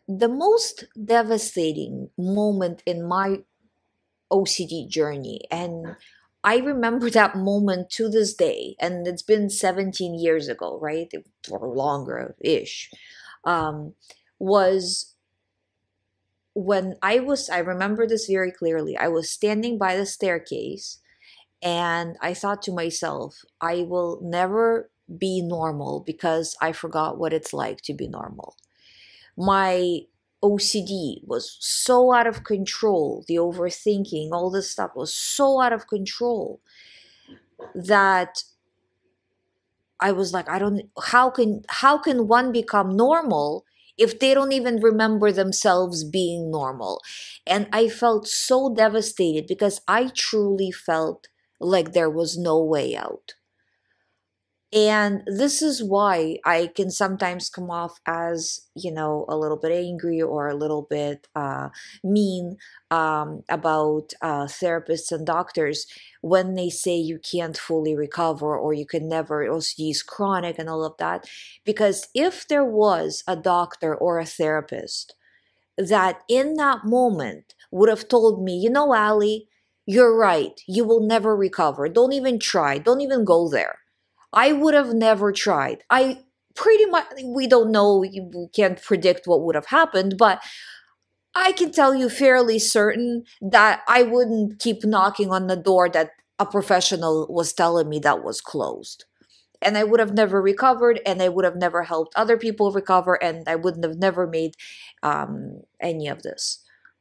The most devastating moment in my OCD journey, and I remember that moment to this day, and it's been 17 years ago, right? Or longer ish, um, was when I remember this very clearly. I was standing by the staircase and I thought to myself, I will never be normal because I forgot what it's like to be normal. My OCD was so out of control. The overthinking, all this stuff was so out of control that I was like, I don't, how can one become normal if they don't even remember themselves being normal? And I felt so devastated because I truly felt like there was no way out. And this is why I can sometimes come off as, a little bit angry or a little bit mean about therapists and doctors when they say you can't fully recover or you can never, OCD is chronic and all of that. Because if there was a doctor or a therapist that in that moment would have told me, Ali, you're right, you will never recover. Don't even try, don't even go there, I would have never tried. I pretty much, we don't know, we can't predict what would have happened, but I can tell you fairly certain that I wouldn't keep knocking on the door that a professional was telling me that was closed. And I would have never recovered, and I would have never helped other people recover, and I wouldn't have never made any of this.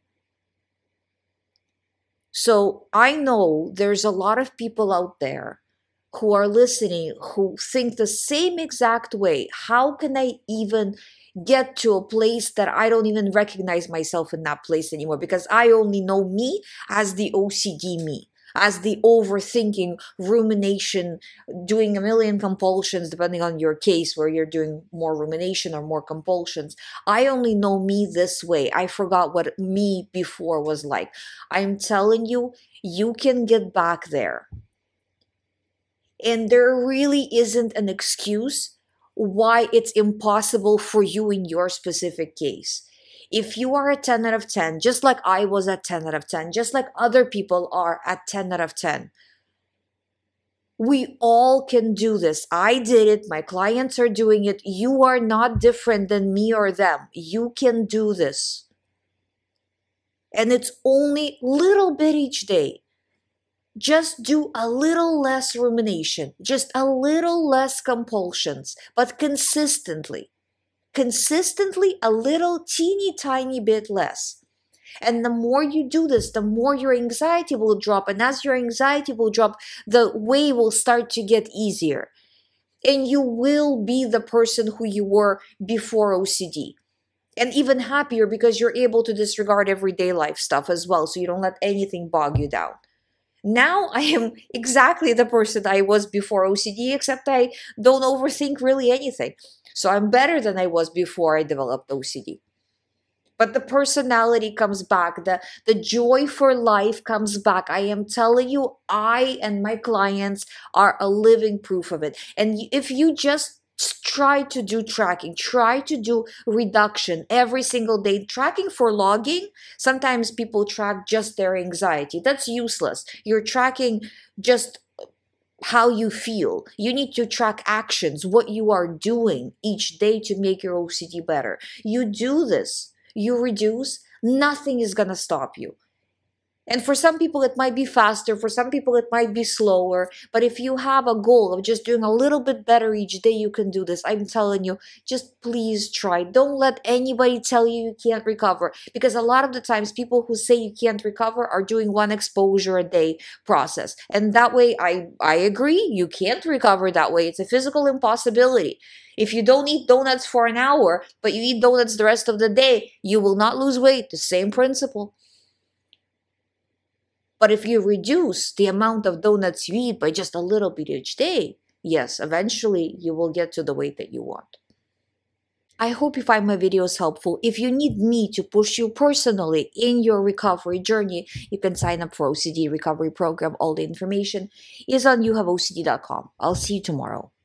So I know there's a lot of people out there who are listening who think the same exact way. How can I even get to a place that I don't even recognize myself in that place anymore? Because I only know me as the OCD me, as the overthinking, rumination, doing a million compulsions, depending on your case, where you're doing more rumination or more compulsions. I only know me this way. I forgot what me before was like. I'm telling you, you can get back there. And there really isn't an excuse why it's impossible for you in your specific case. If you are a 10 out of 10, just like I was at 10 out of 10, just like other people are at 10 out of 10, we all can do this. I did it. My clients are doing it. You are not different than me or them. You can do this. And it's only little bit each day. Just do a little less rumination, just a little less compulsions, but consistently. Consistently, a little teeny tiny bit less. And the more you do this, the more your anxiety will drop. And as your anxiety will drop, the way will start to get easier. And you will be the person who you were before OCD. And even happier because you're able to disregard everyday life stuff as well. So you don't let anything bog you down. Now I am exactly the person I was before OCD, except I don't overthink really anything. So I'm better than I was before I developed OCD. But the personality comes back, the joy for life comes back. I am telling you, I and my clients are a living proof of it. And if you just try to do tracking, try to do reduction every single day, tracking for logging. Sometimes people track just their anxiety. That's useless. You're tracking just how you feel. You need to track actions, what you are doing each day to make your OCD better. You do this, you reduce, nothing is going to stop you. And for some people, it might be faster. For some people, it might be slower. But if you have a goal of just doing a little bit better each day, you can do this. I'm telling you, just please try. Don't let anybody tell you you can't recover. Because a lot of the times, people who say you can't recover are doing one exposure a day process. And that way, I agree, you can't recover that way. It's a physical impossibility. If you don't eat donuts for an hour, but you eat donuts the rest of the day, you will not lose weight. The same principle. But if you reduce the amount of donuts you eat by just a little bit each day, yes, eventually you will get to the weight that you want. I hope you find my videos helpful. If you need me to push you personally in your recovery journey, you can sign up for OCD Recovery Program. All the information is on youhaveocd.com. I'll see you tomorrow.